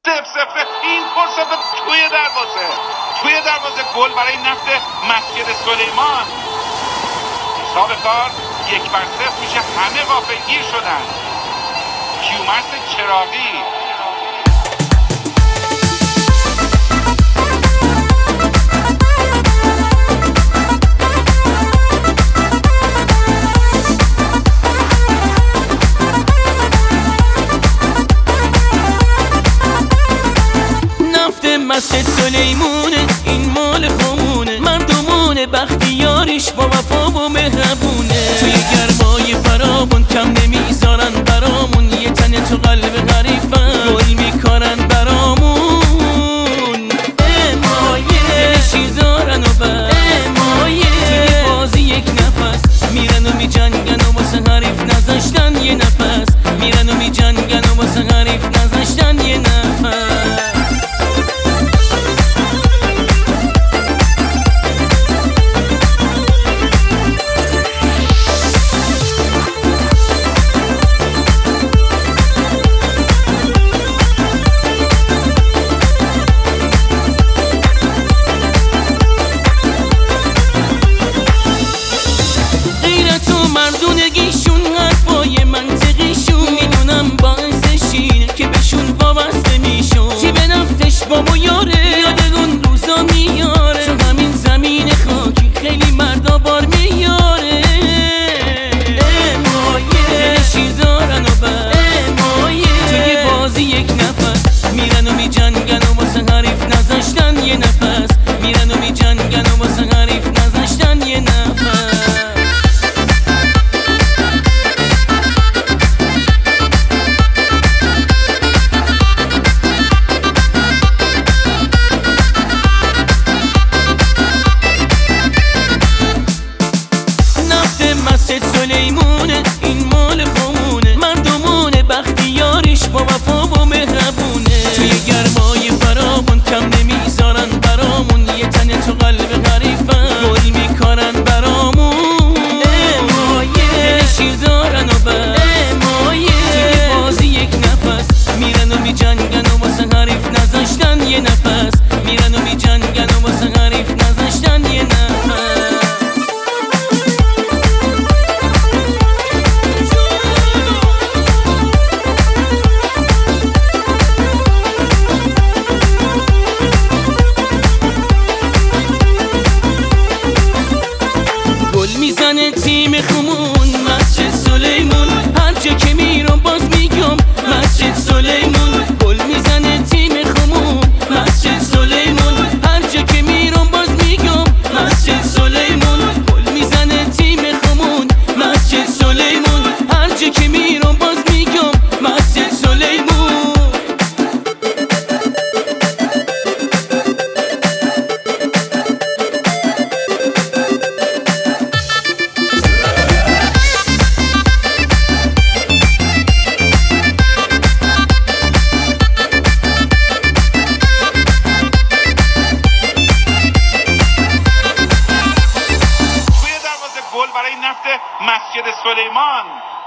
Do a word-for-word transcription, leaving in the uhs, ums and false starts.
سف سفره. این فرصت توی دروازه توی دروازه گل برای نفت مسجد سلیمان. حساب کار یک بر صفر میشه. همه غافلگیر شدن. کیومرث چراغی مسجد سلیمونه، این مال خمونه، مردمونه، بختیارش با وفا و مهربونه. توی گرمای فراوون کم نمیذارن برامون، یه تنه تو قلب حریفن گل میکارن برامون. امایه دلشی دارن و بر امایه توی بازی یک نفس میرن و میجنگن و واسه حریف نذاشتن یه نفس. میرن و میجنگن و واسه حریف نذاشتن یه نفس. مردونگیشون حرفای منطقیشون میدونم باعث شینه که بهشون وابسته میشون. چی به نفتش بابا یاره یاد اون روزا میاره. تو همین زمین خاکی خیلی مردا بار میاره. امایه دلشی دارن و بر امایه توی بازی یک نفس میرن و میجنگن و واسه حریف نذاشتن یه نفس. میرن و میجنگن و واسه حریف نذاشتن یه نفس. مسجد سلیمونه، این مال خمونه، مردمونه، بختیارش با وفا و مهربونه. توی گرمای فراوون کم نمیذارن برامون، یه تنه تو قلب حریفن گل میکارن برامون. امایه دلشی دارن و بر امایه توی بازی یک نفس میرن و میجنگن و واسه حریف نذاشتن یه نفس. میرن و میجنگن و واسه حریف نذاشتن یه نفس. میزنه تیم خمون مسجد سلیمون، هر جا که میرم باز میگم مسجد سلیمون. گل میزنه تیم خمون مسجد سلیمون، هر جا که میرم باز میگم مسجد سلیمون. گل میزنه تیم خمون مسجد سلیمون، هر جا که میرم باز میگم مسجد سلیمون. برای نفت مسجد سلیمان.